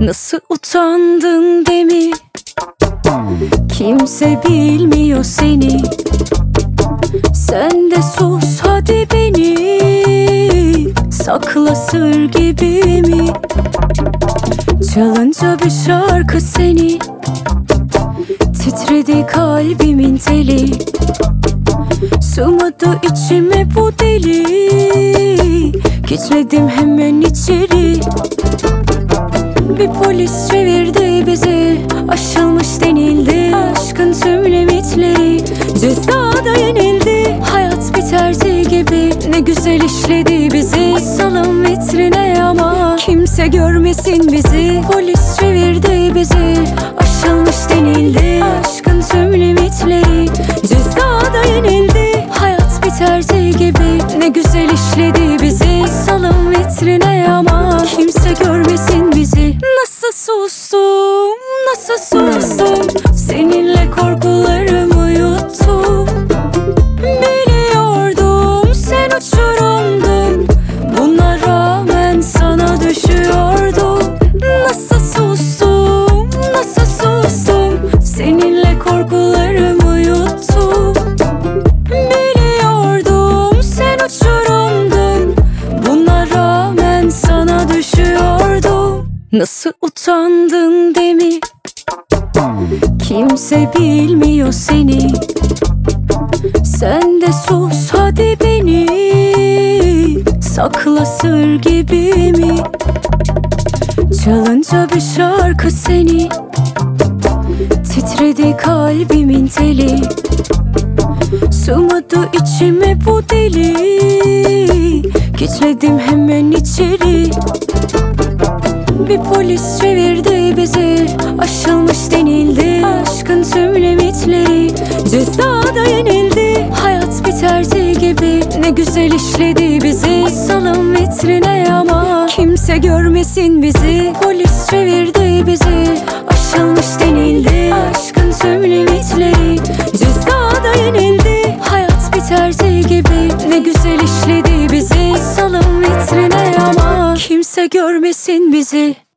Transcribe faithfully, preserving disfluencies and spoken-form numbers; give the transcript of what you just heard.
Nasıl utandın demi? Kimse bilmiyor seni. Sen de sus hadi beni, sakla sır gibi mi? Çalınca bir şarkı seni, titredi kalbimin teli. Sığmadı içime bu deli, gitmedim hemen içeri. Bir polis çevirdi bizi, aşılmış denildi. Aşkın tüm limitleri cezada yenildi. Hayat bir terzi gibi ne güzel işledi bizi. Asalım vitrine ama kimse görmesin bizi. Polis çevirdi bizi, aşılmış denildi. Aşkın tüm limitleri cezada yenildi. Hayat bir terzi gibi ne güzel işledi bizi. Asalım vitrine ama kimse görmesin bizi. Nasıl sustum, nasıl sustum, seninle korkularımı yuttum. Biliyordum sen uçurumdun, buna rağmen sana düşüyordum. Nasıl sustum, nasıl sustum, seninle korkularımı yuttum. Biliyordum sen uçurumdun, buna rağmen sana düşüyordum. Nasıl utandın demi? Kimse bilmiyor seni. Sen de sus hadi beni, sakla sır gibi mi? Çalınca bir şarkı seni, titredi kalbimin teli. Sığmadı içime bu deli, gitmedim hemen içeri. Bir polis çevirdi bizi, aşılmış denildi. Aşkın tüm limitleri cezada yenildi. Hayat bir terzi gibi ne güzel işledi bizi. Asalım vitrine ama kimse görmesin bizi. Polis çevirdi bizi, aşılmış denildi. Aşkın tüm limitleri cezada yenildi. Hayat bir terzi gibi ne güzel işledi bizi. Asalım vitrine ama kimse görmesin bizi.